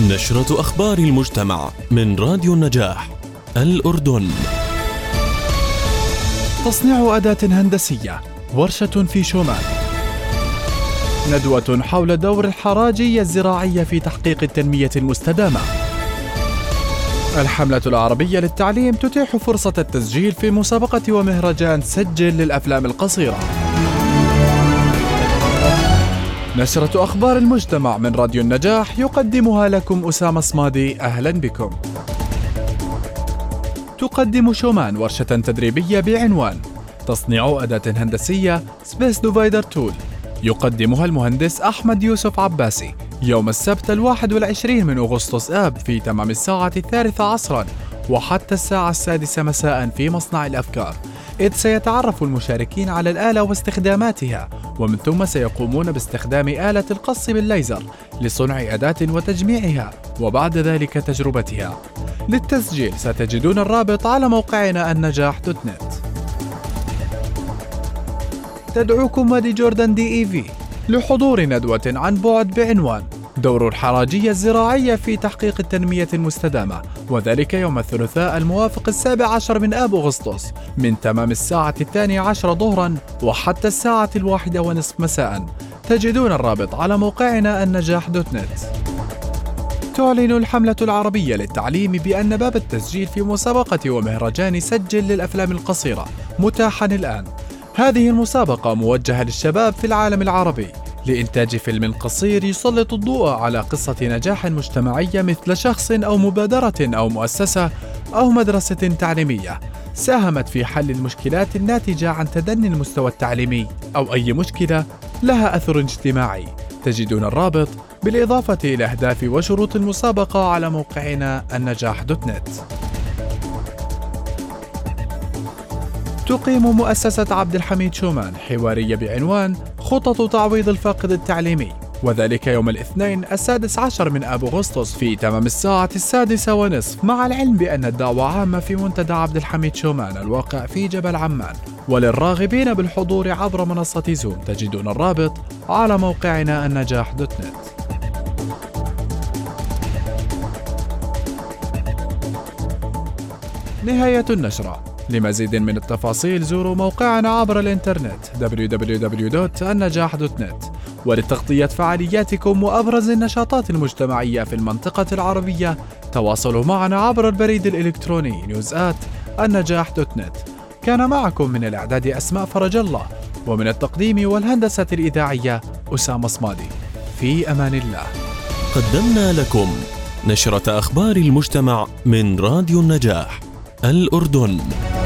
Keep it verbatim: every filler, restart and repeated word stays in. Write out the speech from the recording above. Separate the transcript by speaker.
Speaker 1: نشرة أخبار المجتمع من راديو النجاح الأردن.
Speaker 2: تصنيع أداة هندسية، ورشة في شومان. ندوة حول دور الحراجية الزراعية في تحقيق التنمية المستدامة. الحملة العربية للتعليم تتيح فرصة التسجيل في مسابقة ومهرجان سجل للأفلام القصيرة. نشرة أخبار المجتمع من راديو النجاح يقدمها لكم أسامة صمادي. أهلا بكم. تقدم شومان ورشة تدريبية بعنوان تصنيع أداة هندسية سبيس ديفايدر تول، يقدمها المهندس أحمد يوسف عباسي يوم السبت الواحد والعشرين من أغسطس آب في تمام الساعة الثالثة عصرا وحتى الساعة السادسة مساء في مصنع الأفكار، إذ سيتعرف المشاركين على الآلة واستخداماتها، ومن ثم سيقومون باستخدام آلة القص بالليزر لصنع أداة وتجميعها، وبعد ذلك تجربتها. للتسجيل ستجدون الرابط على موقعنا النجاح دوت نت. تدعوكم وادي جوردن دي إي في لحضور ندوة عن بعد بعنوان دور الحراجية الزراعية في تحقيق التنمية المستدامة، وذلك يوم الثلاثاء الموافق السابع عشر من آب أغسطس من تمام الساعة الثانية عشر ظهرا وحتى الساعة الواحدة ونصف مساء. تجدون الرابط على موقعنا النجاح دوت نت. تعلن الحملة العربية للتعليم بأن باب التسجيل في مسابقة ومهرجان سجل للأفلام القصيرة متاحا الآن. هذه المسابقة موجهة للشباب في العالم العربي لإنتاج فيلم قصير يسلط الضوء على قصة نجاح مجتمعية مثل شخص أو مبادرة أو مؤسسة أو مدرسة تعليمية ساهمت في حل المشكلات الناتجة عن تدني المستوى التعليمي أو أي مشكلة لها أثر اجتماعي. تجدون الرابط بالإضافة إلى أهداف وشروط المسابقة على موقعنا النجاح دوت نت. تقيم مؤسسة عبد الحميد شومان حوارية بعنوان خطط تعويض الفاقد التعليمي، وذلك يوم الاثنين السادس عشر من آب أغسطس في تمام الساعة السادسة ونصف، مع العلم بأن الدعوة عامة في منتدى عبد الحميد شومان الواقع في جبل عمان، وللراغبين بالحضور عبر منصة زوم تجدون الرابط على موقعنا النجاح دوت نت. نهاية النشرة. لمزيد من التفاصيل زوروا موقعنا عبر الإنترنت دبليو دبليو دبليو دوت النجاح دوت نت. ولتغطية فعالياتكم وأبرز النشاطات المجتمعية في المنطقة العربية تواصلوا معنا عبر البريد الإلكتروني نيوز آت النجاح دوت نت. كان معكم من الإعداد أسماء فرج الله، ومن التقديم والهندسة الإذاعية أسامة صمادي. في أمان الله.
Speaker 1: قدمنا لكم نشرة أخبار المجتمع من راديو النجاح الأردن.